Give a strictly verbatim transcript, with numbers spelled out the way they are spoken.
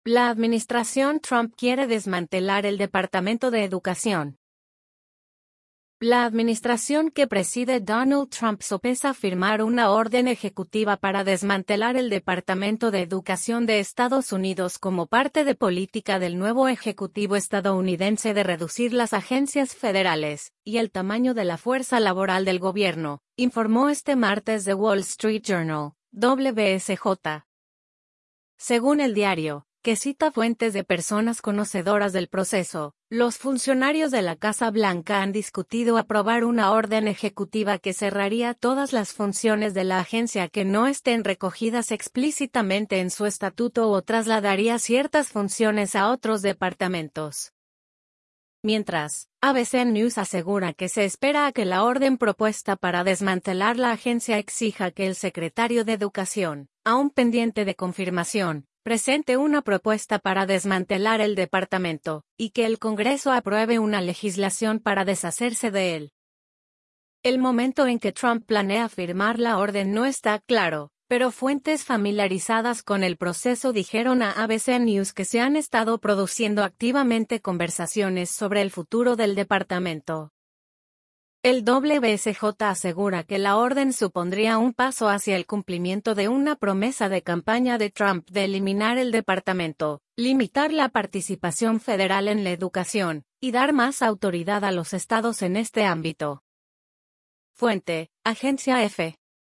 La administración Trump quiere desmantelar el Departamento de Educación. La administración que preside Donald Trump sopesa firmar una orden ejecutiva para desmantelar el Departamento de Educación de Estados Unidos como parte de política del nuevo ejecutivo estadounidense de reducir las agencias federales y el tamaño de la fuerza laboral del gobierno, informó este martes The Wall Street Journal, W S J. Según el diario, que cita fuentes de personas conocedoras del proceso, los funcionarios de la Casa Blanca han discutido aprobar una orden ejecutiva que cerraría todas las funciones de la agencia que no estén recogidas explícitamente en su estatuto o trasladaría ciertas funciones a otros departamentos. Mientras, A B C News asegura que se espera a que la orden propuesta para desmantelar la agencia exija que el secretario de Educación, aún pendiente de confirmación, presente una propuesta para desmantelar el departamento, y que el Congreso apruebe una legislación para deshacerse de él. El momento en que Trump planea firmar la orden no está claro, pero fuentes familiarizadas con el proceso dijeron a A B C News que se han estado produciendo activamente conversaciones sobre el futuro del departamento. El W S J asegura que la orden supondría un paso hacia el cumplimiento de una promesa de campaña de Trump de eliminar el departamento, limitar la participación federal en la educación, y dar más autoridad a los estados en este ámbito. Fuente, Agencia F.